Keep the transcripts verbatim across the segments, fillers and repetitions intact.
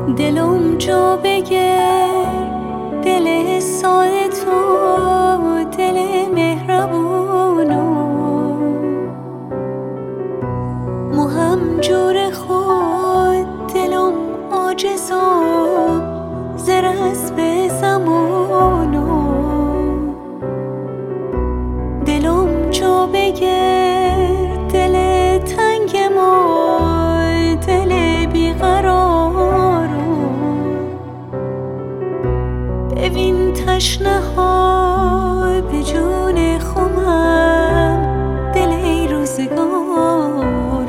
دلم جا بگر، دل ساده تو، دل مهربونو مو هم جور خود، دلم عاجز و زرس به زمانو دلم جا بگر، دل تنگ ما، دل بیقرارو ببین تشنه ها به جون خمم، دل ای روزگارو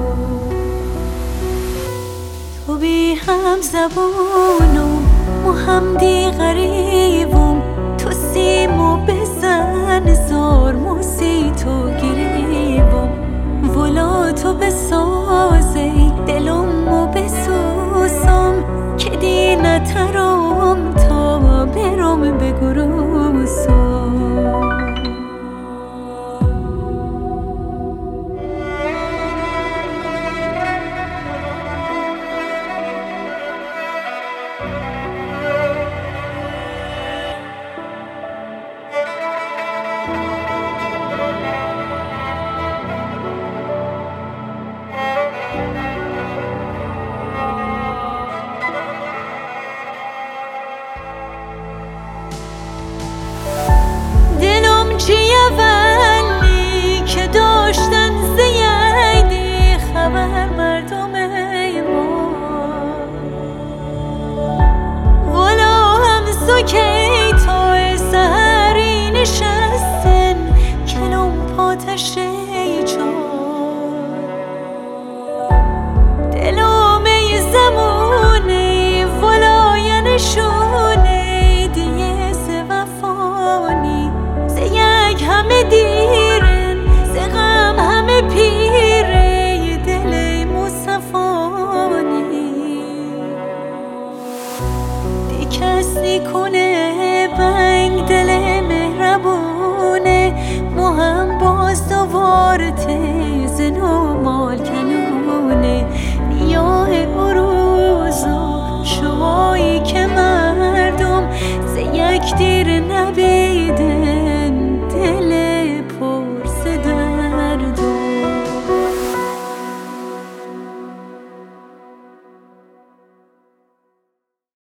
تو بی هم زبانم و هم دی غریبم، تو سیمو بزن زار موسی تو گریبم ولا تو بسار